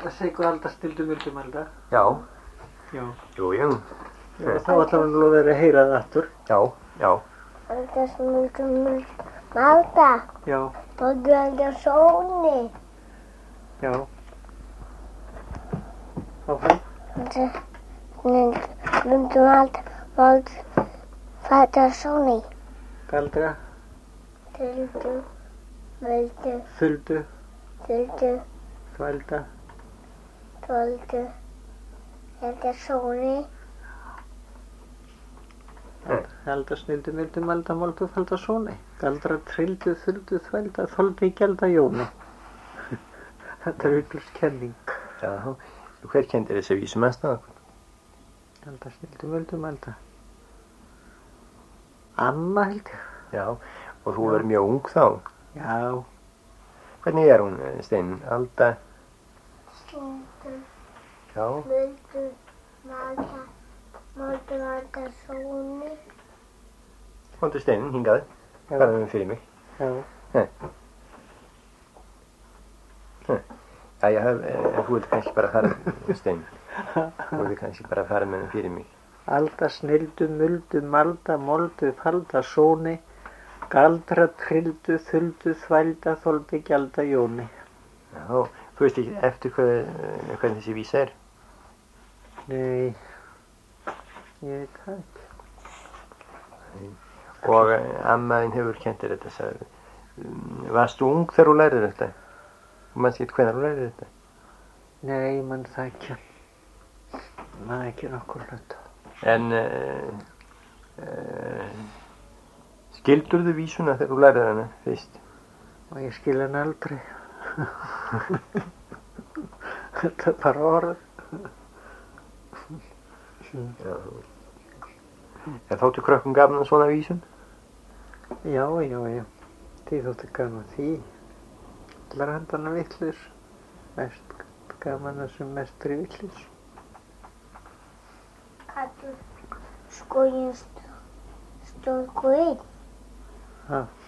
Seiko Alda snildu myndum Alda. Já. Já. Jú, jú. Já, þá ætlar hann nú að vera að heyra það aftur. Já, já. Alda snildu myndum Alda. Já. Fæddu Alda Sóni. Já. Áfram. Alda snildu myndum Alda. Fæddu Sóni. Galdra. Þuldu. Völdu. Þuldu. Þuldu. Þvælda. Þvældu. Alda Sóni. Alda snildu myndum Alda moldu þalda Sóni. Galdra trildu þuldu þvælda þoldi gjalda Jóni. Þetta er vitlaus kenning. Já, hver kenndi þessa vísu mest að okkur? Alda snildu myndum Alda. Amma held ég. Já, og þú verður mjög ung þá. Já. Hvernig er hún, Steinn? Alda? Snildu. Já. Völdu. Alda. Moldu Alda Sóni. Komdu Steinn, hingað. Faraðu fyrir mig. Já. Jæja, þú vilt kannski bara fara með Steinn. Þú vilt kannski bara fara með henni fyrir mig. Alda snildu muldu malda moldu falda Sóni. Galdra trildu þuldu þvælda þoldi gjalda Jóni. Já, þú veist ekki eftir hvernig þessi vísa er? Nei, ég veit það ekki. Og amma þín hefur kennt þér þetta, sagði. Varst þú ung þegar þú lærið þetta? Þú manst ekki hvenær þú lærið þetta? Nei, ég man það ekki. Man ekki nokkur hlut. En skildurðu vísuna þegar þú lærið hana fyrst? Og ég skil hann aldrei. Þetta er bara orð. Já. En þóttu krökkum gaman svona vísum? Já. Því þótti gaman því. Allar handana vitlaus. Mest gaman þessum mestri vitlaus. Allur skóginn stóð einn. Ha.